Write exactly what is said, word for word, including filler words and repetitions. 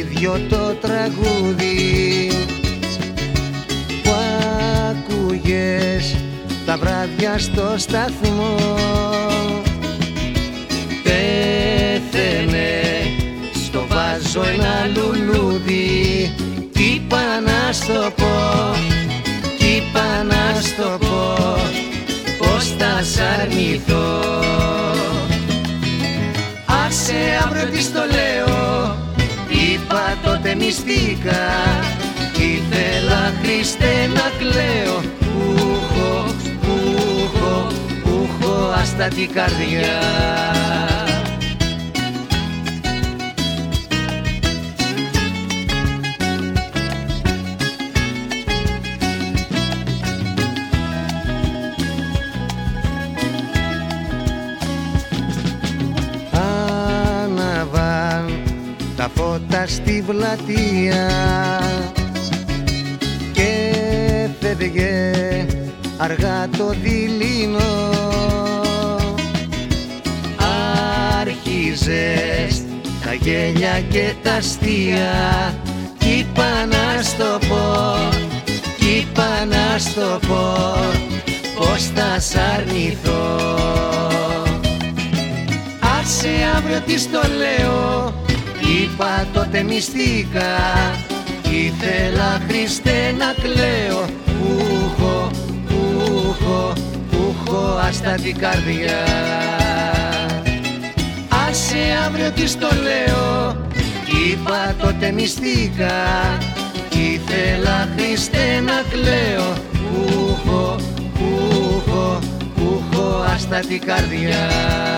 ίδιο το τραγούδι που ακούγες τα βράδια στο σταθμό. Πέθαινε, στο βάζω ένα λουλούδι, κι είπα να στο πω, κι είπα να στο πω, πως θα σ' αρνηθώ. Άσε αύριο της το λέω, είπα τότε μυστικά, κι ήθελα Χριστέ να κλαίω. Ούχο, ούχο, ούχο, άστατη καρδιά. Τα φώτα στη πλατεία και φεύγε αργά το δειλινό. Άρχιζες τα γέλια και τα αστεία, κι είπα να στο πω, κι είπα να στο πω, πως θα σ' αρνηθώ. Άσε αύριο της το λέω, είπα τότε μυστικά, ήθελα Χριστέ να κλαίω. Ούχο, ούχο, ούχο, άστατη καρδιά. Άσε αύριο της το λέω, είπα τότε μυστικά, ήθελα Χριστέ να κλαίω. Ούχο, ούχο, ούχο, άστατη καρδιά.